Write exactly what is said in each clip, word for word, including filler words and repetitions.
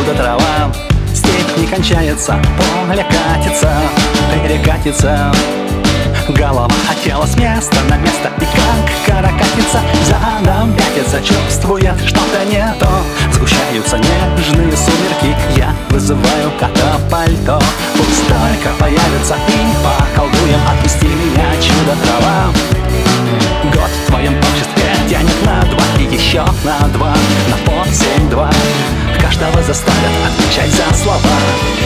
чудо трава. Степь не кончается, поле катится, перекатится. Голова, а тело с места на место. И как каракатица задом пятится, чувствует что-то не то. Сгущаются нежные сумерки, я вызываю кота-пальто. Пусть только появится и поколдуем. Отпусти меня, чудо трава. Год в твоем обществе тянет на два и еще на два, на под семь-два. Каждого заставят отвечать за слова.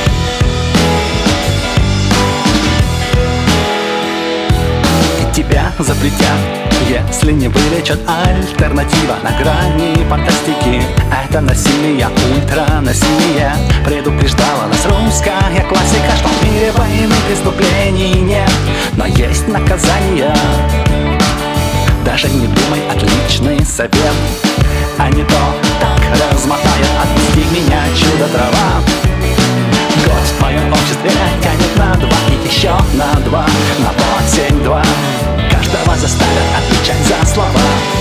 Тебя запретят, если не вылечат. Альтернатива на грани фантастики. Это насилие, ультранасилие. Предупреждала нас русская классика, что в мире войны преступлений нет, но есть наказание. Даже не думай, отличный совет, а не то так размотает. Отпусти меня, чудо трава. Год в твоем обществе тянет на два и еще на два, на под семь-два. Каждого заставят отвечать за слова.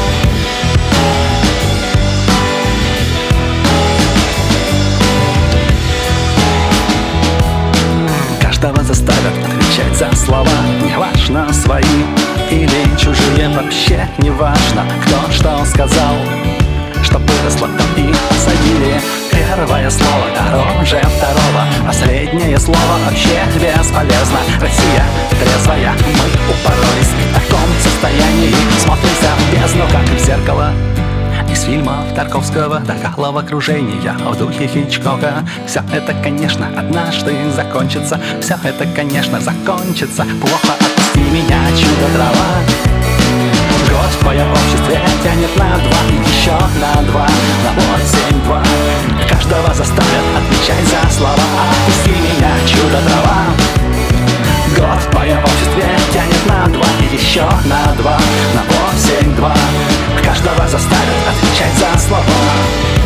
Каждого заставят отвечать за слова. Неважно, свои или чужие, вообще не важно, кто что сказал. Что выросло, то и посадили. Первое слово дороже второго, последнее слово вообще бесполезно. Россия трезвая, мы упоролись в таком состоянии. Смотримся в бездну, как в зеркало. Из фильмов Тарковского до головокружения в духе Хичкока. Все это, конечно, однажды закончится. Все это, конечно, закончится плохо. Отпусти меня, чудо трава. Год в твоем обществе тянет на два и еще на два, на вот семь-два. Каждого заставят отвечать за слова. Отпусти меня, чудо трава. Год в твоем обществе тянет на два и еще на два, на вот семь-два. Каждого заставят отвечать за слова.